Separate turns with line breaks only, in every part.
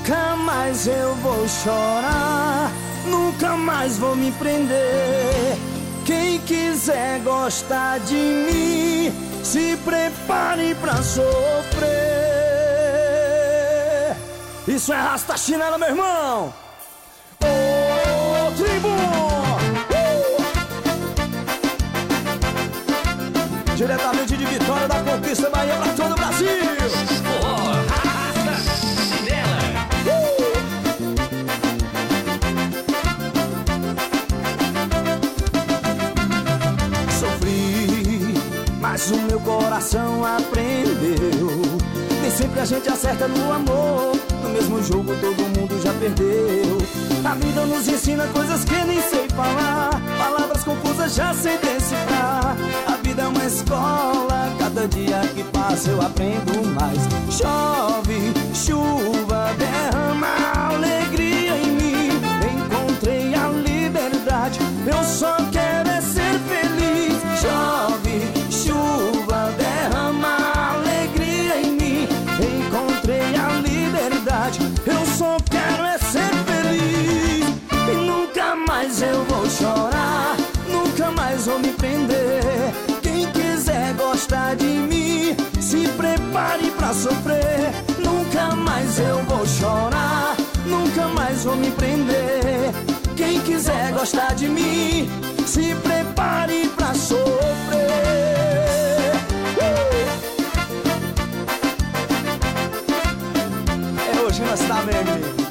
Nunca mais eu vou chorar, nunca mais vou me prender. Quem quiser gostar de mim, se prepare pra sofrer. Isso é Rasta Chinela, meu irmão. Ô, tribo! Diretamente de Vitória da Conquista, Bahia, pra todo o Brasil.
Rasta Chinela.
Sofri, mas o meu coração aprendeu. Nem sempre a gente acerta no amor. No mesmo jogo todo mundo já perdeu. A vida nos ensina coisas que nem sei falar, palavras confusas já sei decifrar. A vida é uma escola, cada dia que passa eu aprendo mais. Chove, chuva, derrama alegria em mim. Encontrei a liberdade, eu só quero é ser feliz. Chove, chuva, derrama alegria em mim. Encontrei a liberdade, eu só quero é ser feliz. E nunca mais eu vou chorar, nunca mais vou me prender. Quem quiser gostar de mim, se prepare pra sofrer. Nunca mais eu vou chorar, nunca mais vou me prender. Quem quiser gostar de mim, se prepare pra sofrer. É hoje que nós estamos, meu amigo.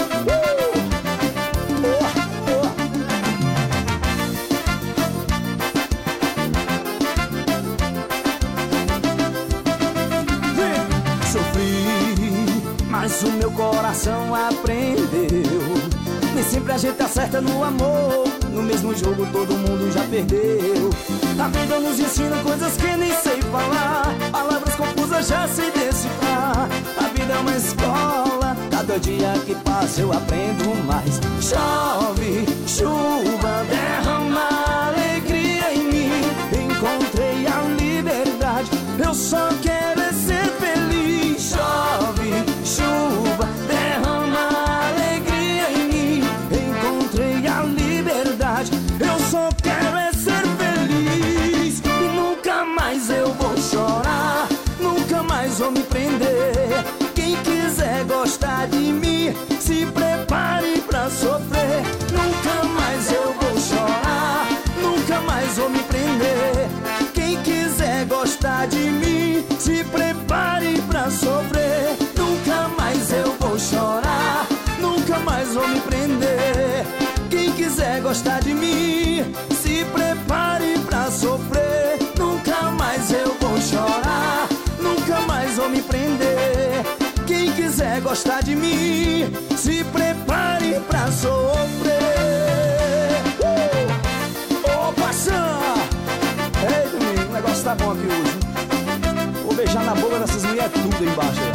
Sofri, mas o meu coração aprendeu. Nem sempre a gente acerta no amor. No mesmo jogo todo mundo já perdeu. A vida nos ensina coisas que nem sei falar, palavras confusas já sei decifrar. A vida é uma escola, cada dia que passa eu aprendo mais. Chove, chuva, derrama alegria em mim. Encontrei a liberdade, eu só quero é ser feliz. Chove, chuva, derrama alegria em mim. Encontrei a liberdade, eu só quero é ser feliz. E nunca mais eu vou chorar, nunca mais vou me prender. Quem quiser gostar de mim, se prepare pra sofrer. Nunca mais eu vou chorar, nunca mais vou me prender. Quem quiser gostar de mim, se prepare pra sofrer. Nunca mais eu vou chorar, nunca mais vou me prender. Quem quiser gostar de mim, se prepare pra sofrer. Nunca mais eu vou chorar, nunca mais vou me prender. Quem quiser gostar de mim, se prepare pra sofrer. Ô, paixão! Ei, domingo, o negócio tá bom aqui hoje. Vou beijar na boca dessas mulheres tudo aí embaixo.